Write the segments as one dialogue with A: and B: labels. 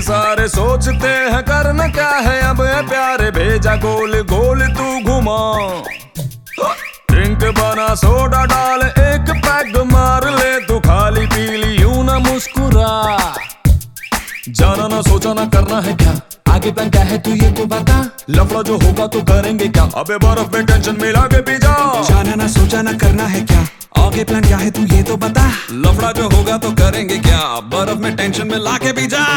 A: सारे सोचते हैं करना क्या है अब है प्यारे, भेजा गोल गोल तू घुमा। ड्रिंक बना सोडा डाल एक पैग मार ले, तू खाली पी ली यूं ना मुस्कुरा। जाना ना सोचा ना करना है क्या, आगे प्लान क्या है तू ये तो बता। लफड़ा जो होगा तो करेंगे क्या, अबे बर्फ में टेंशन मिला के पी जा।
B: जाना ना सोचा ना करना है क्या, आगे प्लान क्या है तू ये तो बता।
A: लफड़ा जो होगा तो करेंगे क्या, बर्फ में टेंशन में लाके पी जा।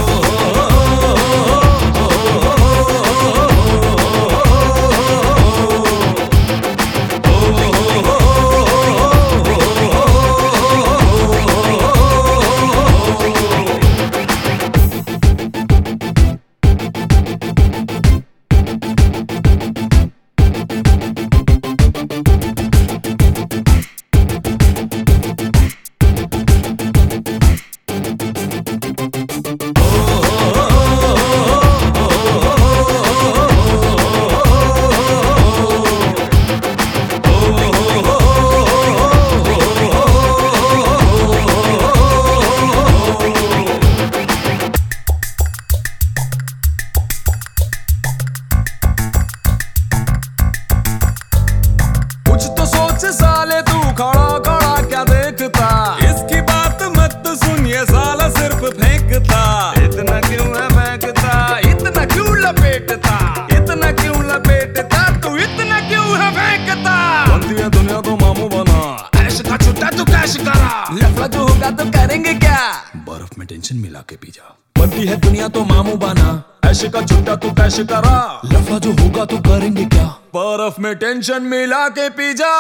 A: कुछ तो सोच साले तू खड़ा खड़ा क्या देखता, इसकी बात मत सुन ये साला सिर्फ फेंकता। इतना क्यों है फेंकता, इतना क्यों लपेटता, इतना क्यों लपेटता, तू इतना क्यों है फेंकता। बनती है दुनिया तो मामू बना, ऐश का छुट्टा तू कैश करा। लफड़ा जो होगा तो करेंगे क्या, बर्फ में टेंशन मिला के पी जा। बनती है दुनिया तो मामू बना, ऐसे का छुट्टा तू कैश करा। लफड़ा जो होगा तो करेंगे क्या, बर्फ में टेंशन मिला के पी जा।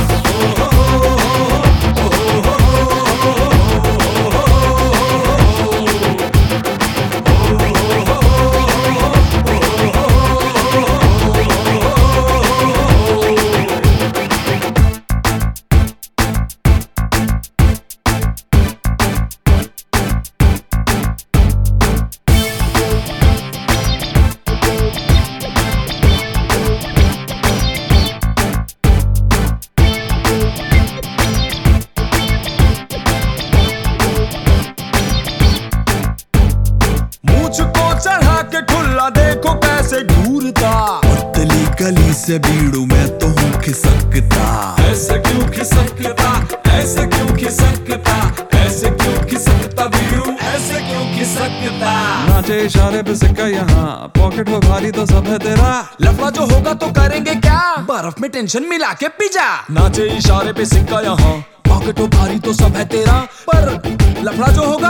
A: मुझको चढ़ा के ठुल्ला देखो कैसे घूरता,
B: पतली गली से बीड़ू मैं तो हूँ खिसकता।
A: ऐसे क्यों खिसकता, ऐसे क्यों खिसकता, ऐसे क्यों खिसकता बीड़ू, ऐसे क्यों खिसकता।
B: नाचे इशारे पे सिक्का यहाँ, पॉकेट हो भारी तो सब है तेरा।
A: लफड़ा जो होगा तो करेंगे क्या, बर्फ में टेंशन मिला के पी जा। नाचे इशारे पे सिक्का यहाँ, पॉकेट हो भारी तो सब है तेरा, पर लफड़ा जो होगा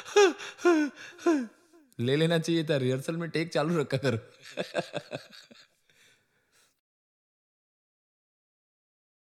A: ले लेना चाहिए था, रिहर्सल में टेक चालू रखा करो।